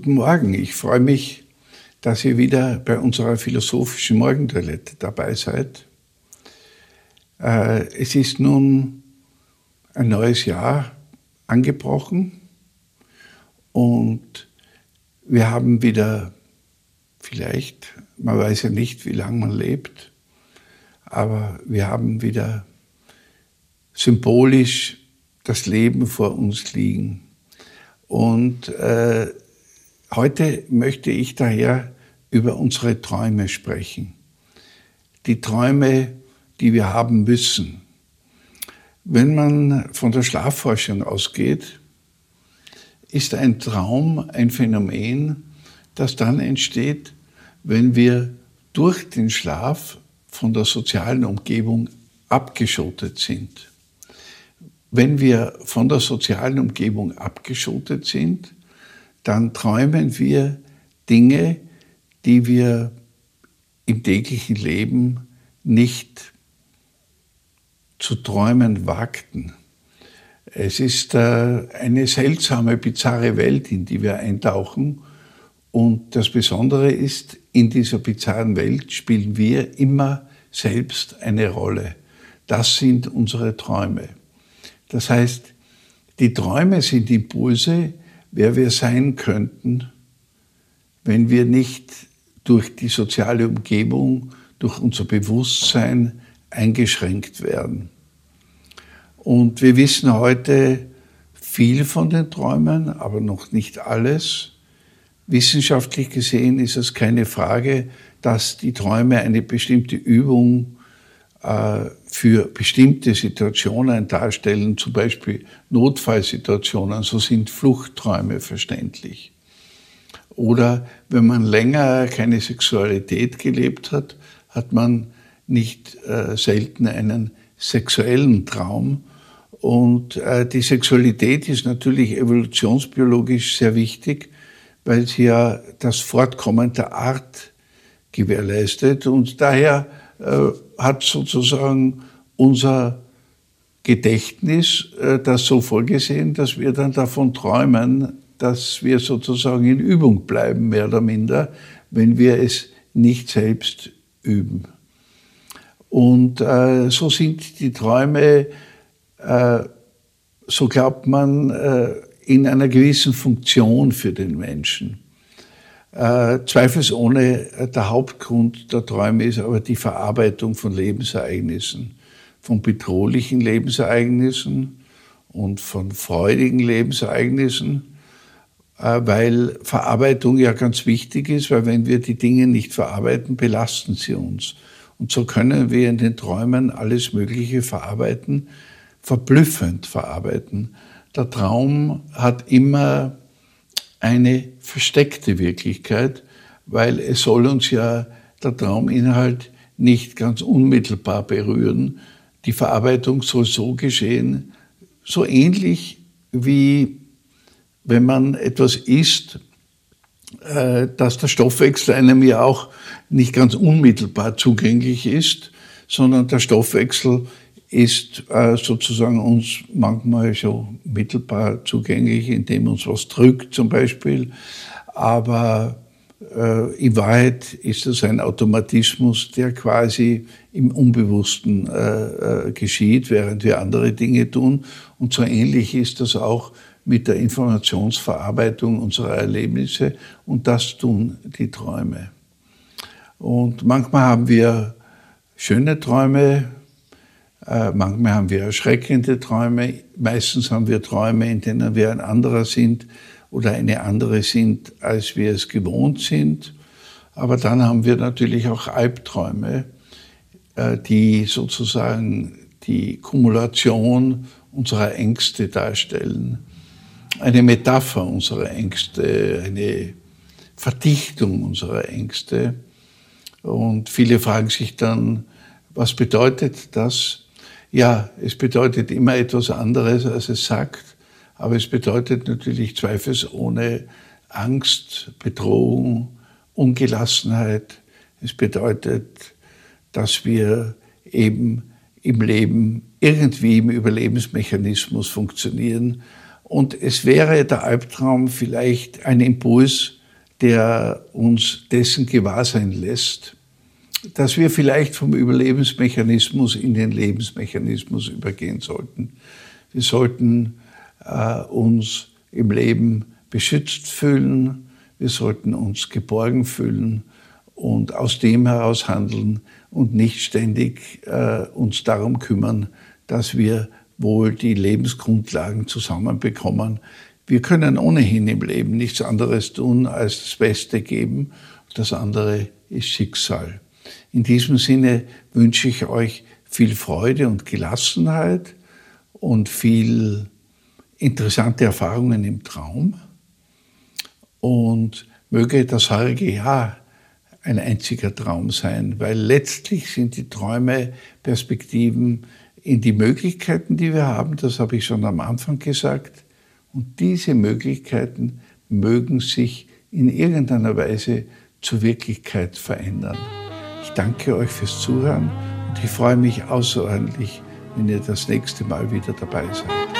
Guten Morgen, ich freue mich, dass ihr wieder bei unserer philosophischen Morgentoilette dabei seid. Es ist nun ein neues Jahr angebrochen und wir haben wieder vielleicht, man weiß ja nicht, wie lange man lebt, aber wir haben wieder symbolisch das Leben vor uns liegen. Und heute möchte ich daher über unsere Träume sprechen. Die Träume, die wir haben müssen. Wenn man von der Schlafforschung ausgeht, ist ein Traum ein Phänomen, das dann entsteht, wenn wir durch den Schlaf von der sozialen Umgebung abgeschottet sind. Wenn wir von der sozialen Umgebung abgeschottet sind, dann träumen wir Dinge, die wir im täglichen Leben nicht zu träumen wagten. Es ist eine seltsame, bizarre Welt, in die wir eintauchen. Und das Besondere ist, in dieser bizarren Welt spielen wir immer selbst eine Rolle. Das sind unsere Träume. Das heißt, die Träume sind Impulse, wer wir sein könnten, wenn wir nicht durch die soziale Umgebung, durch unser Bewusstsein eingeschränkt werden. Und wir wissen heute viel von den Träumen, aber noch nicht alles. Wissenschaftlich gesehen ist es keine Frage, dass die Träume eine bestimmte Übung für bestimmte Situationen darstellen, zum Beispiel Notfallsituationen, so sind Fluchtträume verständlich. Oder wenn man länger keine Sexualität gelebt hat, hat man nicht selten einen sexuellen Traum. Und die Sexualität ist natürlich evolutionsbiologisch sehr wichtig, weil sie ja das Fortkommen der Art gewährleistet. Und daher hat sozusagen unser Gedächtnis das so vorgesehen, dass wir dann davon träumen, dass wir sozusagen in Übung bleiben, mehr oder minder, wenn wir es nicht selbst üben. Und so sind die Träume, so glaubt man, in einer gewissen Funktion für den Menschen. Zweifelsohne der Hauptgrund der Träume ist aber die Verarbeitung von Lebensereignissen, von bedrohlichen Lebensereignissen und von freudigen Lebensereignissen, weil Verarbeitung ja ganz wichtig ist, weil wenn wir die Dinge nicht verarbeiten, belasten sie uns. Und so können wir in den Träumen alles Mögliche verarbeiten, verblüffend verarbeiten. Der Traum hat immer eine versteckte Wirklichkeit, weil es soll uns ja der Trauminhalt nicht ganz unmittelbar berühren. Die Verarbeitung soll so geschehen, so ähnlich wie wenn man etwas isst, dass der Stoffwechsel einem ja auch nicht ganz unmittelbar zugänglich ist, sondern der Stoffwechsel ist sozusagen uns manchmal schon mittelbar zugänglich, indem uns was drückt zum Beispiel. Aber in Wahrheit ist es ein Automatismus, der quasi im Unbewussten geschieht, während wir andere Dinge tun. Und so ähnlich ist das auch mit der Informationsverarbeitung unserer Erlebnisse. Und das tun die Träume. Und manchmal haben wir schöne Träume, manchmal haben wir erschreckende Träume, meistens haben wir Träume, in denen wir ein anderer sind oder eine andere sind, als wir es gewohnt sind. Aber dann haben wir natürlich auch Albträume, die sozusagen die Kumulation unserer Ängste darstellen. Eine Metapher unserer Ängste, eine Verdichtung unserer Ängste. Und viele fragen sich dann, was bedeutet das? Ja, es bedeutet immer etwas anderes, als es sagt, aber es bedeutet natürlich zweifelsohne Angst, Bedrohung, Ungelassenheit. Es bedeutet, dass wir eben im Leben irgendwie im Überlebensmechanismus funktionieren Und es wäre der Albtraum vielleicht ein Impuls, der uns dessen gewahr sein lässt, dass wir vielleicht vom Überlebensmechanismus in den Lebensmechanismus übergehen sollten. Wir sollten uns im Leben beschützt fühlen, wir sollten uns geborgen fühlen und aus dem heraus handeln und nicht ständig uns darum kümmern, dass wir wohl die Lebensgrundlagen zusammenbekommen. Wir können ohnehin im Leben nichts anderes tun, als das Beste geben. Das andere ist Schicksal. In diesem Sinne wünsche ich euch viel Freude und Gelassenheit und viel interessante Erfahrungen im Traum. Und möge das heurige Jahr ein einziger Traum sein, weil letztlich sind die Träume Perspektiven in die Möglichkeiten, die wir haben. Das habe ich schon am Anfang gesagt. Und diese Möglichkeiten mögen sich in irgendeiner Weise zur Wirklichkeit verändern. Ich danke euch fürs Zuhören und ich freue mich außerordentlich, wenn ihr das nächste Mal wieder dabei seid.